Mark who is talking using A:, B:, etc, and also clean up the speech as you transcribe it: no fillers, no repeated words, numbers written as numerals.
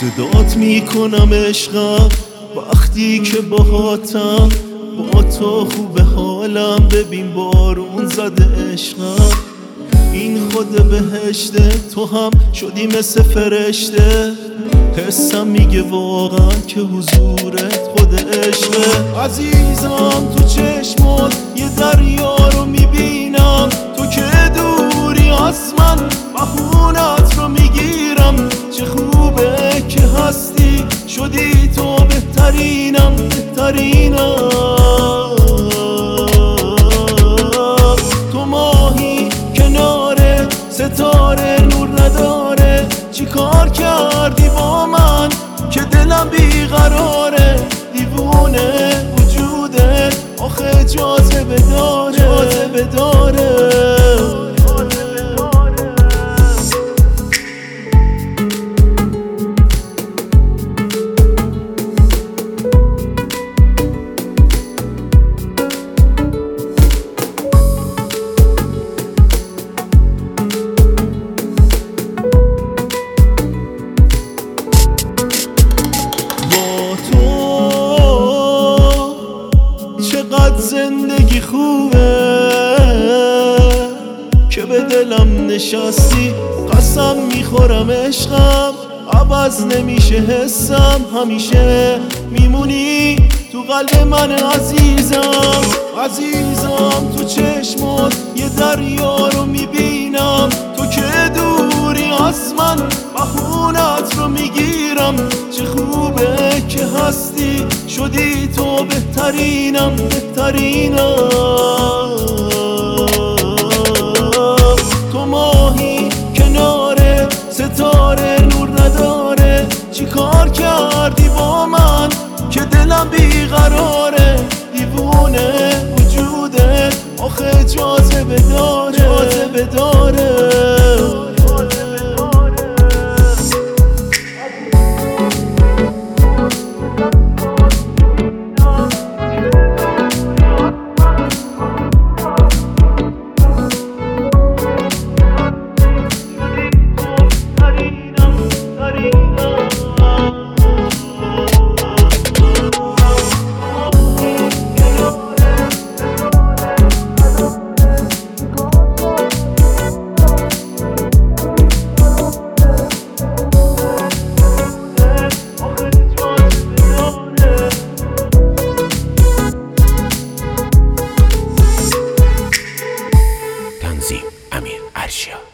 A: صدات میکنم عشقم وقتی که باهاتم، با تو خوب حالم، ببین بارون زده عشقم. این خود بهشته، تو هم شدی مثل فرشته. حسم میگه واقعا که حضورت خود عشقه. عزیزم تو چشمات یه دریا رو میبینم، تو که دوری از من بهونت رو میگیرم. چه خوبه که هستی، شدی تو بهترینم بهترینم. تو ماهی کنار ستاره نور نداره، چی کار کردی با من که دلم بیقراره. دیوونه وجوده آخه جاذبه داره، جاذبه داره. چقدر زندگی خوبه که به دلم نشستی. قسم میخورم عشقم عوض نمیشه حسم، همیشه میمونی تو قلب من عزیزم. عزیزم تو چشمات یه دریا رو میبینم، تو که دوری از من بهونت رو میگیرم. چه خوبه که هستی، شدی تو بهترینم بهترینم. تو ماهی کنار ستاره نور نداره، چی کار کردی با من که دلم بیقراره. دیوونه وجوده آخه جاذبه داره، جاذبه داره.
B: امیر ارشیا.